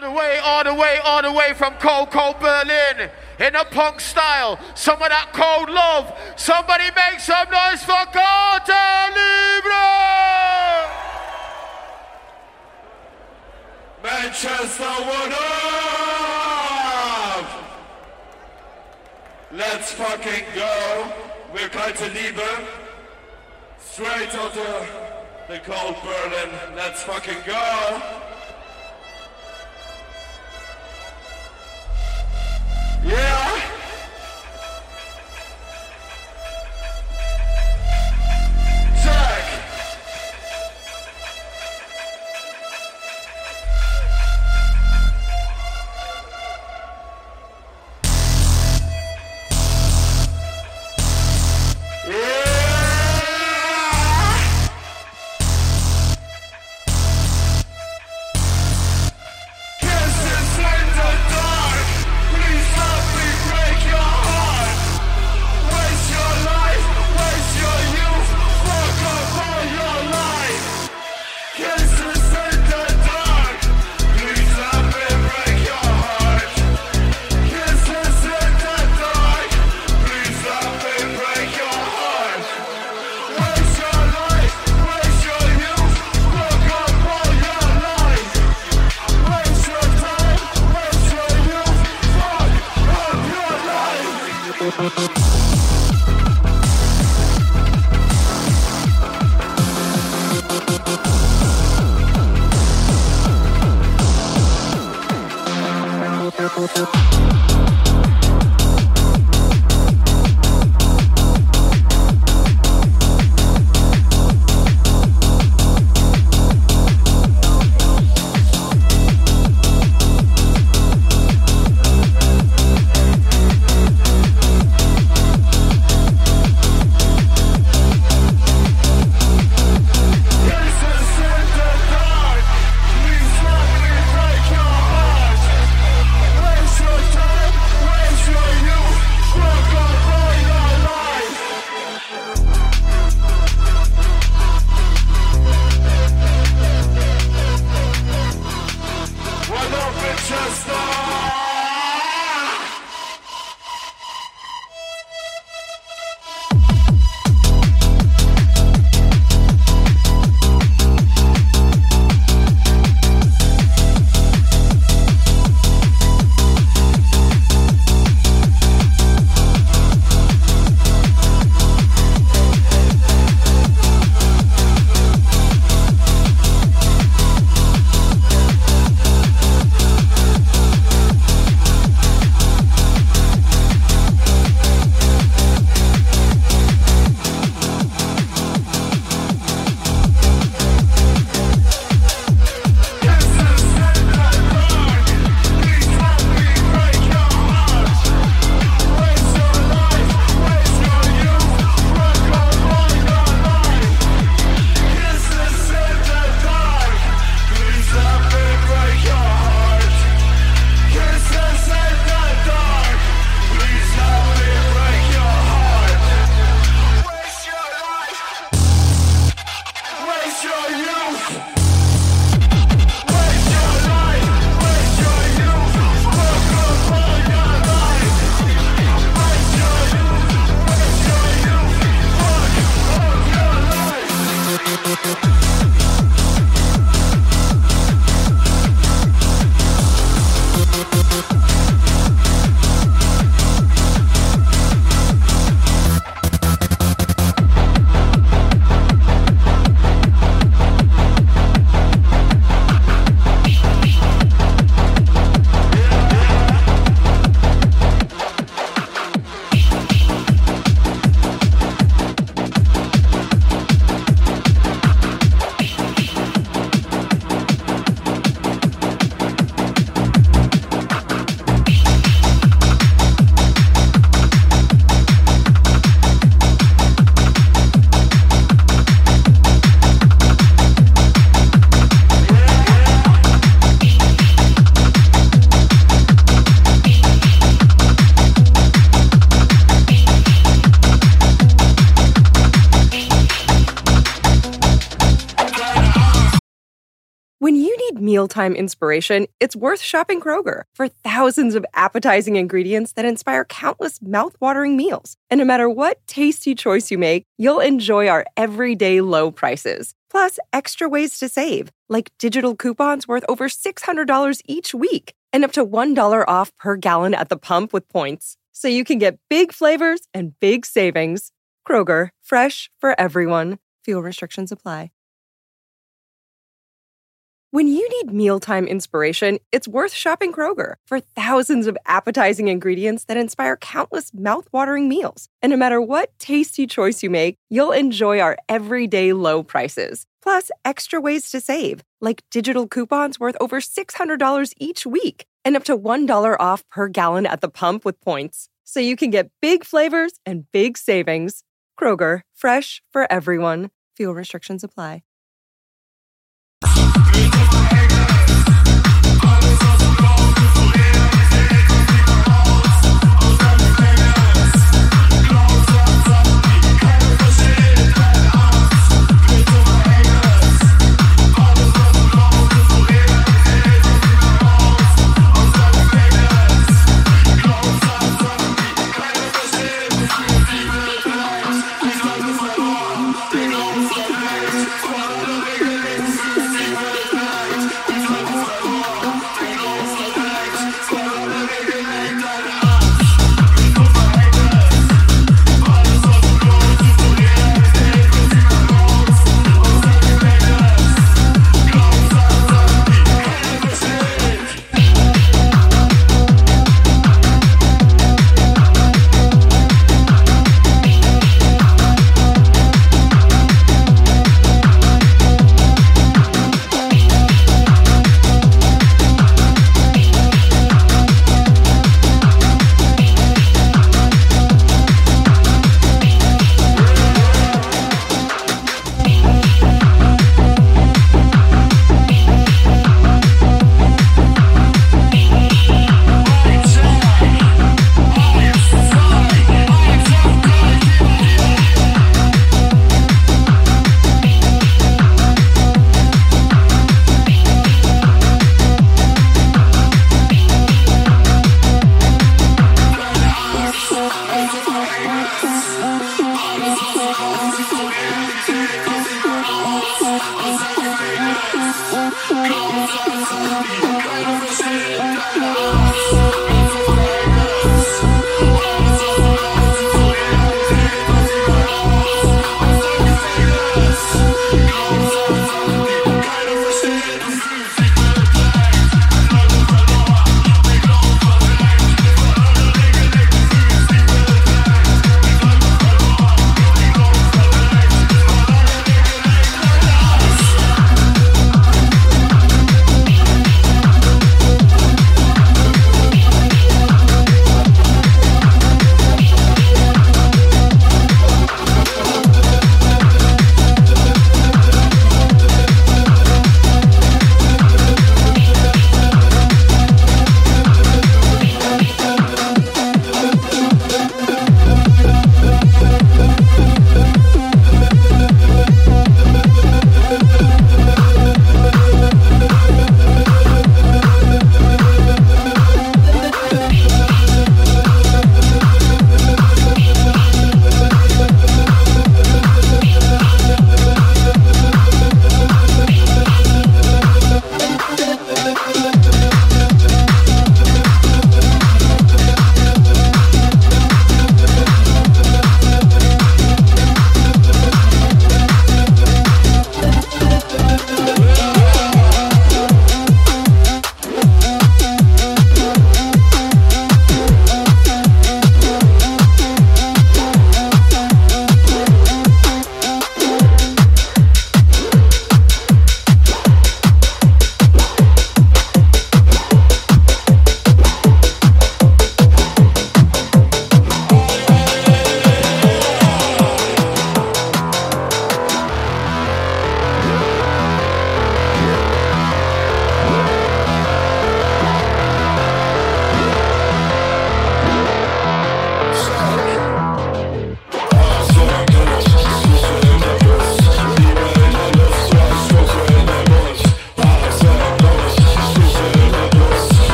all the way from cold Berlin. In a punk style, some of that cold love. Somebody make some noise for Carta Libre! Manchester, what up? Let's fucking go. We're Carta Libre. Straight out of the cold Berlin. Let's fucking go. Yeah. Check. mealtime inspiration, it's worth shopping Kroger for thousands of appetizing ingredients that inspire countless mouth-watering meals. And no matter what tasty choice you make, you'll enjoy our everyday low prices. Plus, extra ways to save, like digital coupons worth over $600 each week and up to $1 off per gallon at the pump with points. So you can get big flavors and big savings. Kroger, fresh for everyone. Fuel restrictions apply. When you need mealtime inspiration, it's worth shopping Kroger for thousands of appetizing ingredients that inspire countless mouth-watering meals. And no matter what tasty choice you make, you'll enjoy our everyday low prices. Plus, extra ways to save, like digital coupons worth over $600 each week and up to $1 off per gallon at the pump with points. So you can get big flavors and big savings. Kroger, fresh for everyone. Fuel restrictions apply.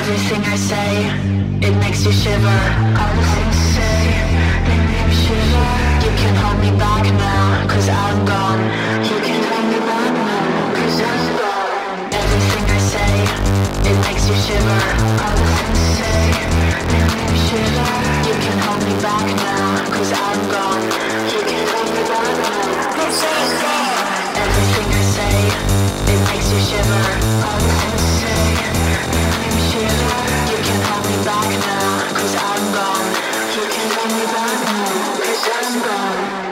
Everything I say, it makes you shiver. All the things you say, they make me shiver. You can hold me back now, cause I'm gone. You can hold me back now, cause I'm gone. Everything I say, it makes you shiver. All the things you say, they make me shiver. You can hold me back now, cause I'm gone. You can hold me back now, cause I'm gone. Everything I say, it makes you shiver. All the things you say, they make me shiver. You can hold me back now, cause I'm gone. You can hold me back now, cause I'm gone.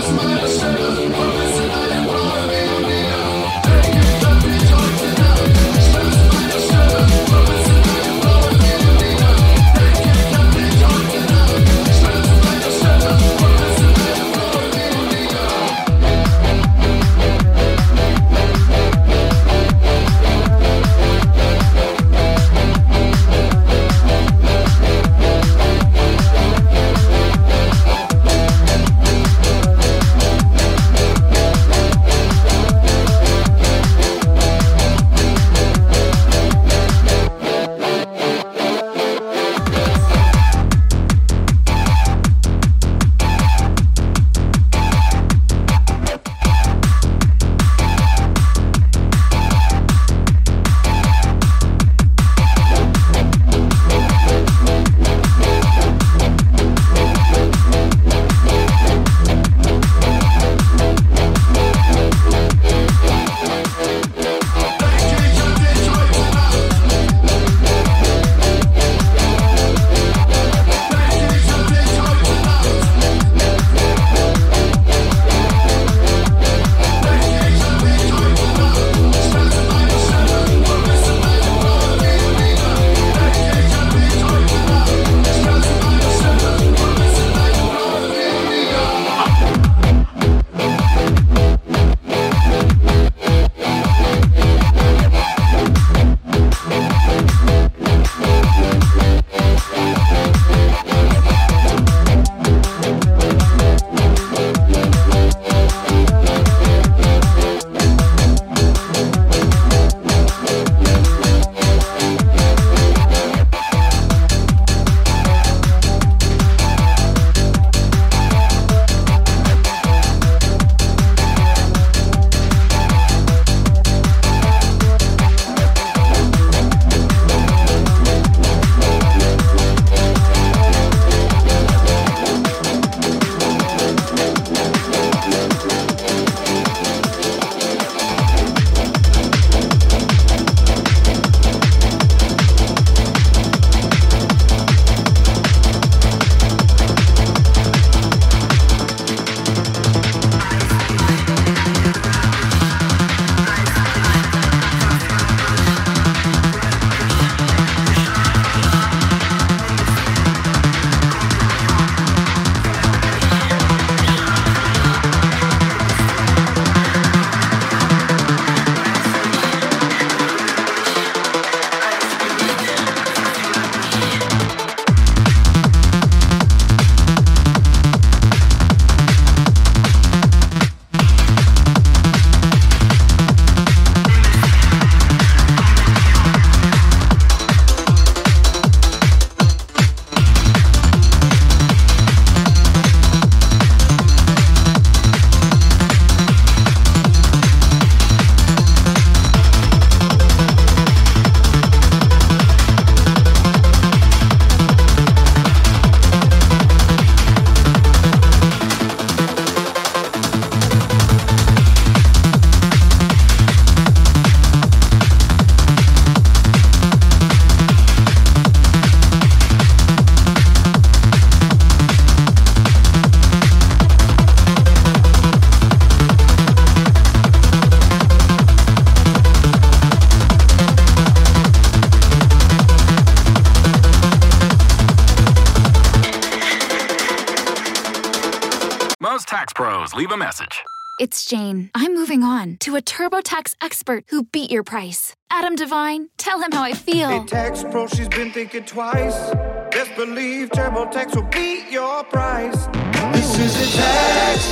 Most tax pros leave a message. It's Jane. I'm moving on to a TurboTax expert who beat your price. Adam Devine, tell him how I feel. Hey, tax pro, she's been thinking twice. Best believe TurboTax will beat your price. This is a tax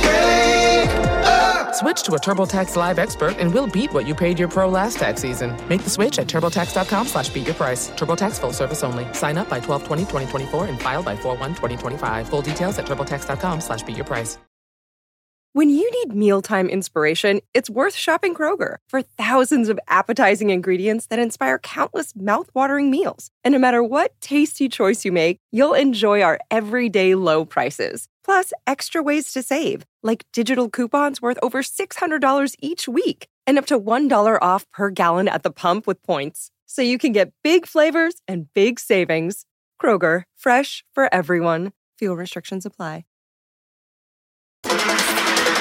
break. Switch to a TurboTax Live expert and we'll beat what you paid your pro last tax season. Make the switch at TurboTax.com/beatyourprice. TurboTax full service only. Sign up by 12/20/2024 and file by 4/1/2025. Full details at TurboTax.com/beatyourprice. When you need mealtime inspiration, it's worth shopping Kroger for thousands of appetizing ingredients that inspire countless mouth-watering meals. And no matter what tasty choice you make, you'll enjoy our everyday low prices. Plus, extra ways to save, like digital coupons worth over $600 each week and up to $1 off per gallon at the pump with points. So you can get big flavors and big savings. Kroger, fresh for everyone. Fuel restrictions apply.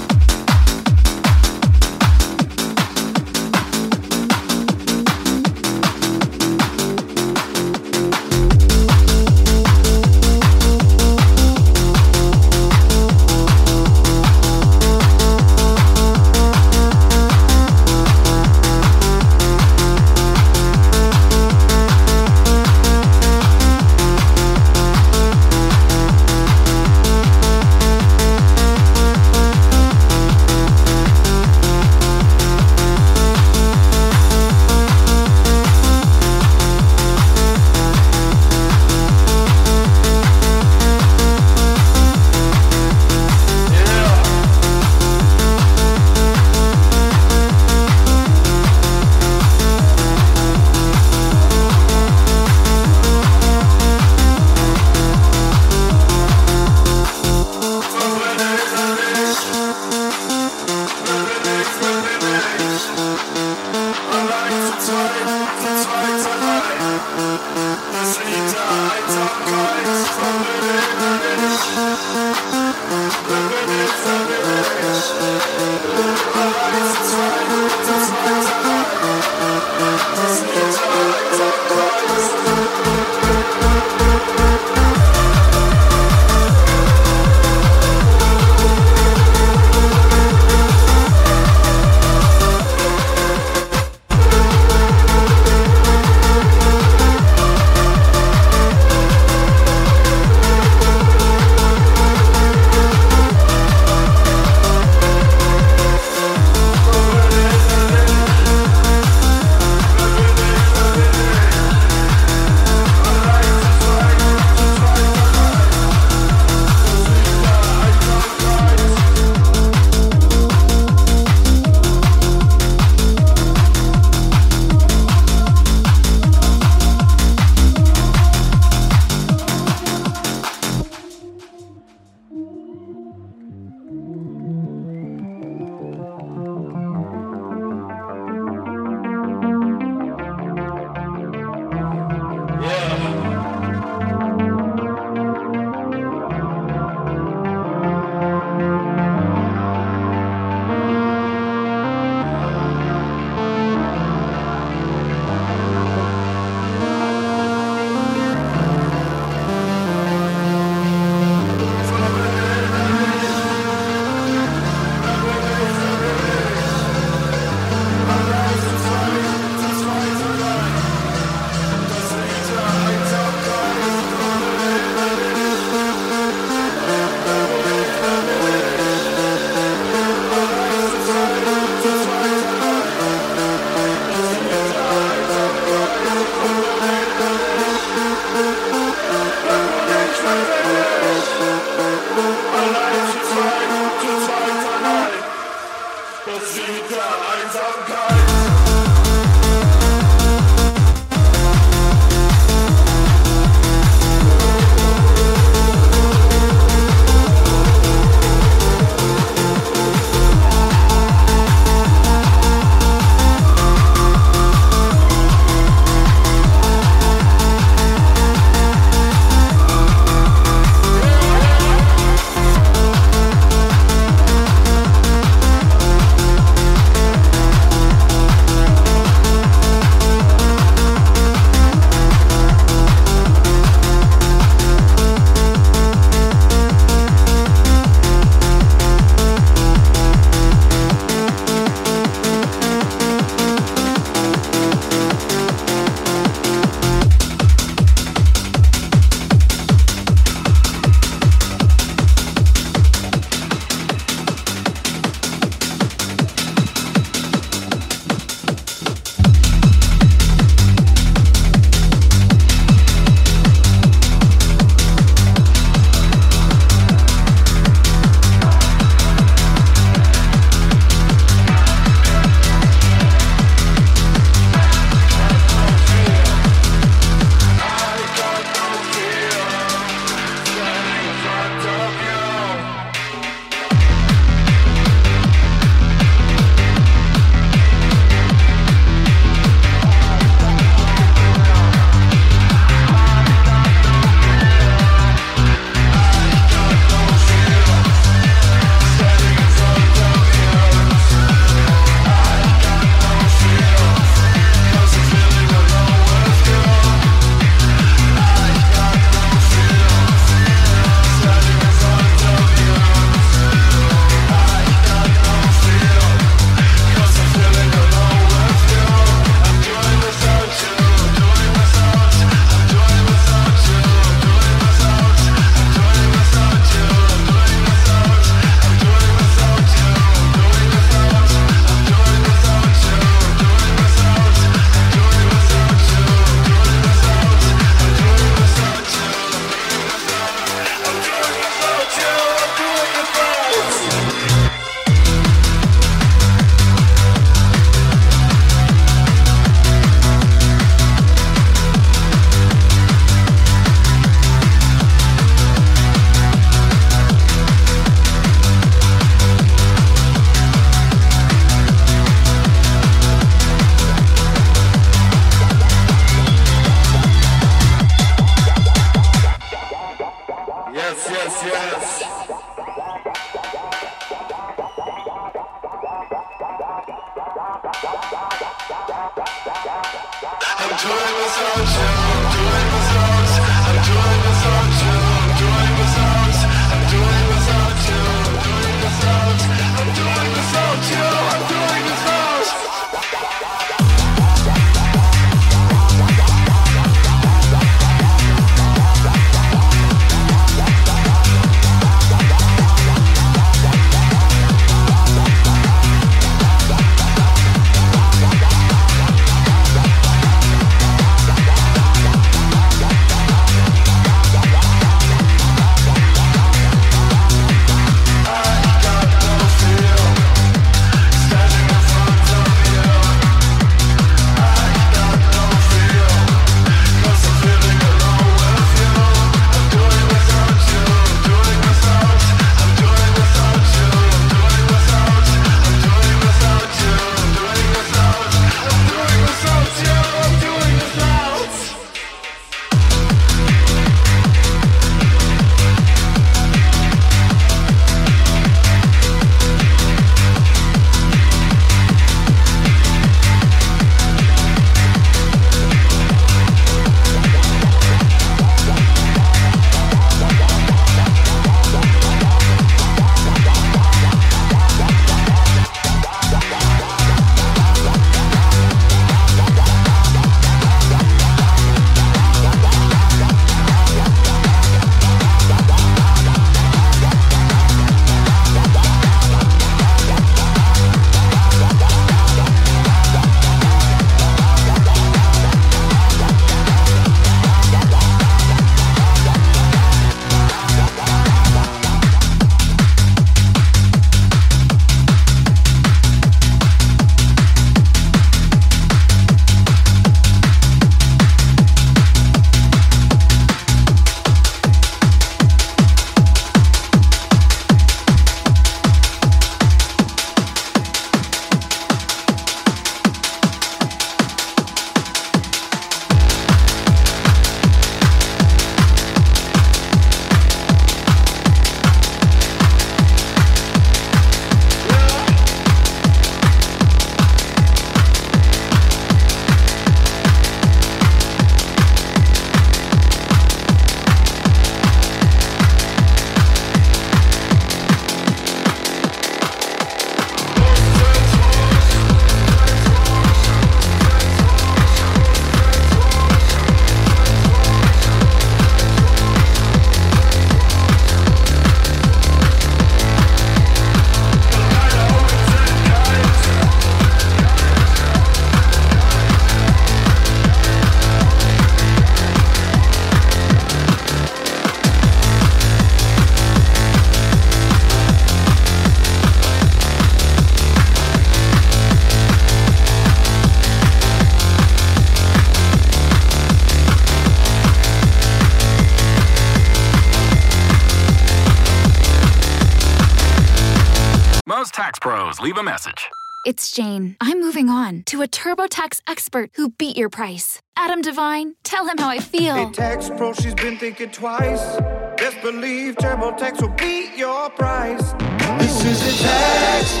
Tax Pros, leave a message. It's Jane. I'm moving on to a TurboTax expert who beat your price. Adam Devine, tell him how I feel. Hey, Tax Pro, she's been thinking twice. Best believe TurboTax will beat your price. This is a tax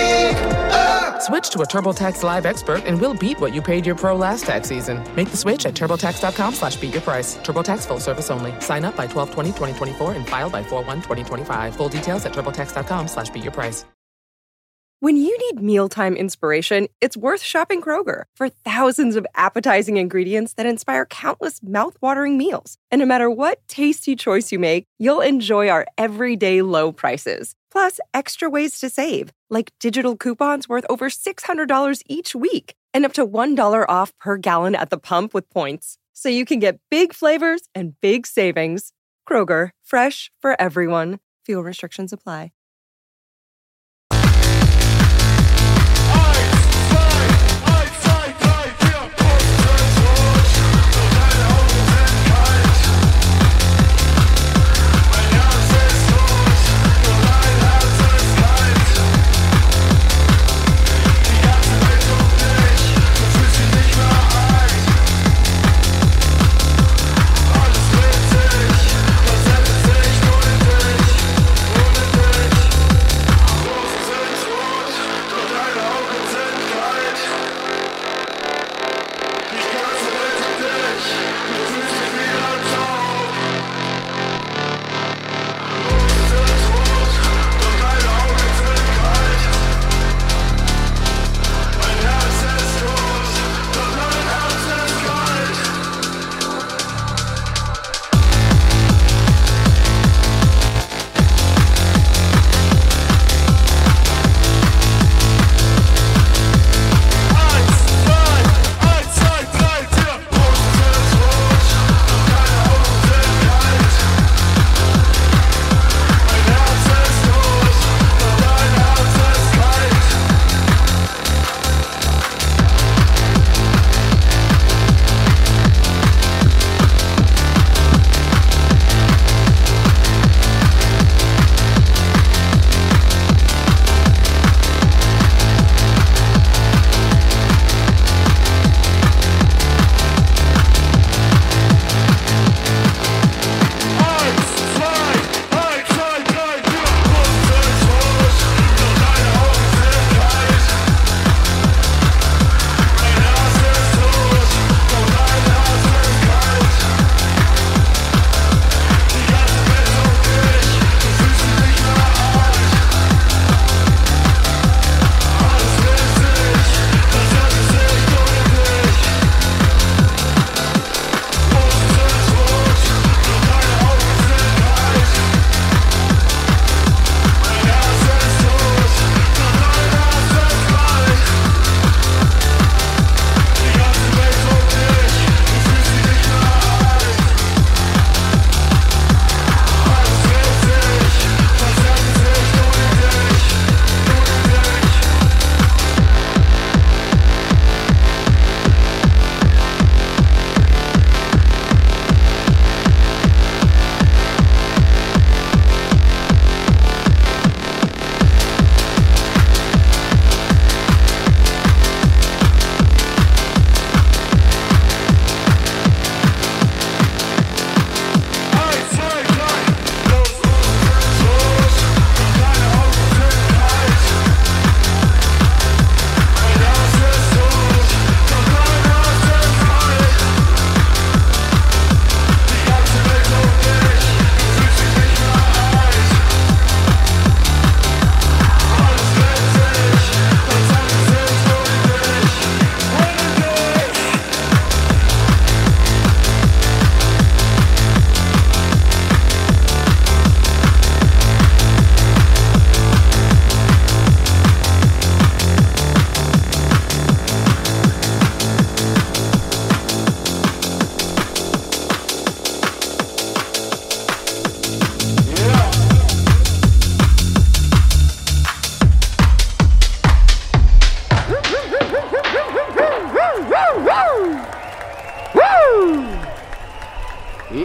break. Switch to a TurboTax Live expert and we'll beat what you paid your pro last tax season. Make the switch at TurboTax.com/beatyourprice. TurboTax full service only. Sign up by 12/20/2024 and file by 4/1/2025. Full details at TurboTax.com/beatyourprice. When you need mealtime inspiration, it's worth shopping Kroger for thousands of appetizing ingredients that inspire countless mouth-watering meals. And no matter what tasty choice you make, you'll enjoy our everyday low prices. Plus, extra ways to save, like digital coupons worth over $600 each week and up to $1 off per gallon at the pump with points. So you can get big flavors and big savings. Kroger, fresh for everyone. Fuel restrictions apply.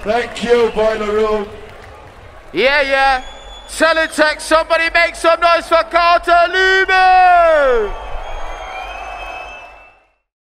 Thank you, Boiler Room. Yeah. Teletext, somebody make some noise for Carter Lube.